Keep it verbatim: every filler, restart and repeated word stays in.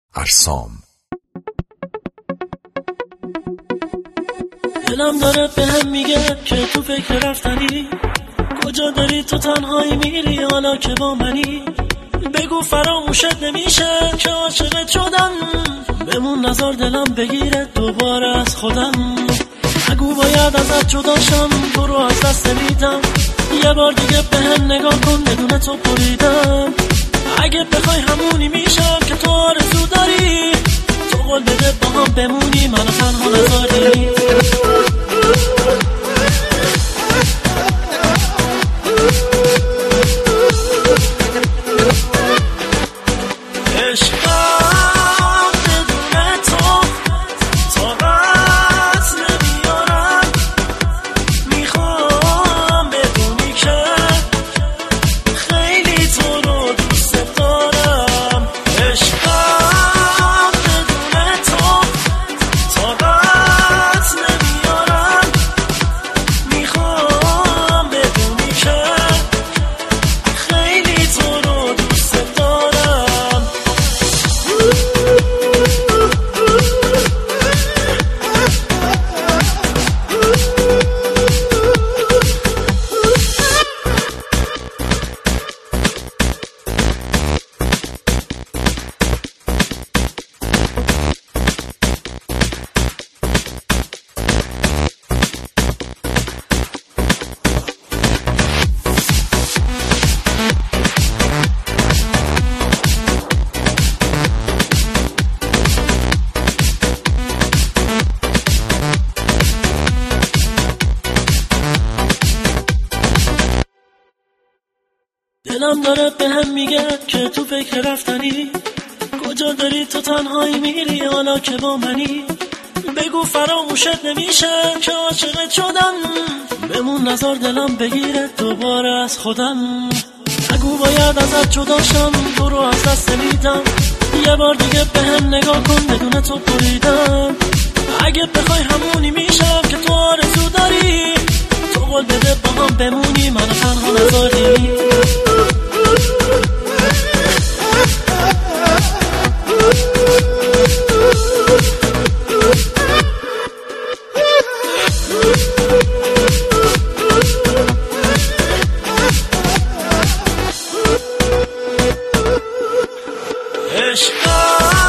ارسام. دلم داره به هم میگه که تو فکر رفتنی، کجا داری تو تنهایی میری حالا که با منی. بگو فراموشت نمیشه که عاشقت شدم، بمون نظر دلم بگیره دوباره از خودم. نگو باید ازت جداشم، تو رو از دست نمیدم، یه بار دیگه به هم نگاه کن بدون تو بریدم. اگه بخوای همونی میشم که تو آرزو داری، تو قول بده با هم بمونی منو تنها نذاری. دلم داره به هم میگه که تو فکر رفتنی، کجا داری تو تنهایی میری حالا که با منی. بگو فراموشت نمیشه که عاشقت شدم، بمون نظر دلم بگیره دوباره از خودم. نگو باید ازت جداشم، تو رو از دست نمیدم، یه بار دیگه به هم نگاه کن بدون تو بریدم. اگه بخوای همونی میشم که تو آرزو داری، تو قول بده با هم بمونی منو تنها نذاری. عشق